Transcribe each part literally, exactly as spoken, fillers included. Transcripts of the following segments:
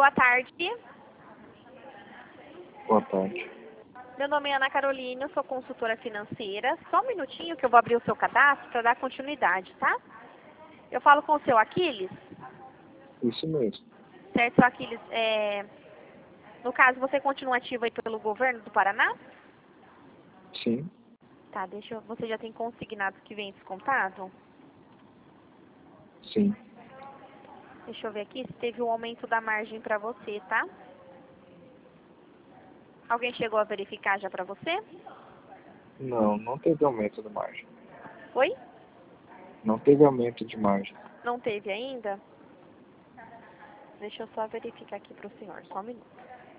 boa tarde. Boa tarde. Meu nome é Ana Carolina, eu sou consultora financeira. Só um minutinho que eu vou abrir o seu cadastro para dar continuidade, tá? Eu falo com o seu Aquiles? Isso mesmo. Certo, seu Aquiles. É... No caso, você continua ativo aí pelo governo do Paraná? Sim. Tá, deixa eu... Você já tem consignados que vem descontado? Sim. Deixa eu ver aqui se teve um aumento da margem para você, tá? Alguém chegou a verificar já para você? Não, não teve aumento de margem. Oi? Não teve aumento de margem. Não teve ainda? Deixa eu só verificar aqui para o senhor, só um minuto.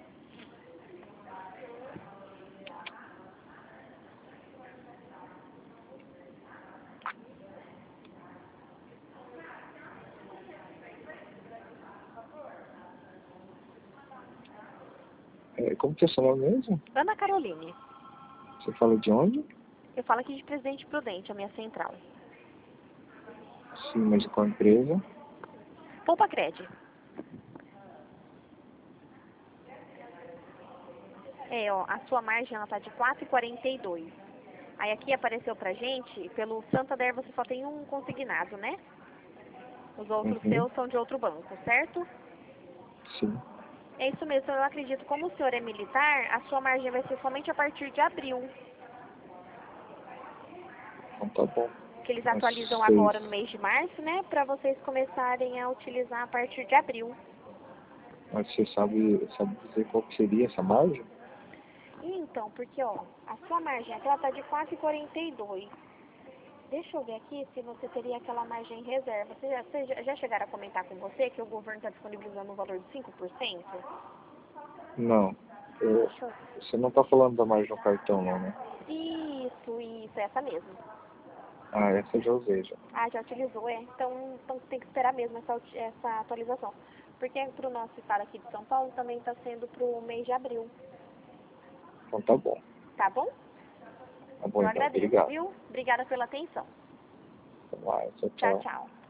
É, como que é seu nome mesmo? Ana Caroline. Você fala de onde? Eu falo aqui de Presidente Prudente, a minha central. Sim, mas de qual empresa? Poupa Cred. É, ó, a sua margem ela tá de quatro vírgula quarenta e dois. Aí aqui apareceu pra gente, pelo Santander você só tem um consignado, né? Os outros Uhum. seus são de outro banco, certo? Sim. É isso mesmo, eu acredito, como o senhor é militar, a sua margem vai ser somente a partir de abril. Então tá bom. Que eles Mas atualizam vocês... agora no mês de março, né? Pra vocês começarem a utilizar a partir de abril. Mas você sabe, sabe dizer qual que seria essa margem? Então, porque ó, a sua margem aqui ela tá de quatro vírgula quarenta e dois. Deixa eu ver aqui se você teria aquela margem em reserva. Você já, você já- já chegaram a comentar com você que o governo está disponibilizando um valor de cinco por cento? Não. Eu- Deixa eu... Você não tá falando da margem no cartão, não, né? Isso, isso, essa mesmo. Ah, essa eu já usei já. Ah, já utilizou, é? Então, então tem que esperar mesmo essa, uti- essa atualização. Porque para o nosso estado aqui de São Paulo também está sendo para o mês de abril. Então tá bom. Tá bom? Tá bom Eu então. agradeço, Obrigado. viu? Obrigada pela atenção. Até mais. Tchau, Tchau, tchau. tchau.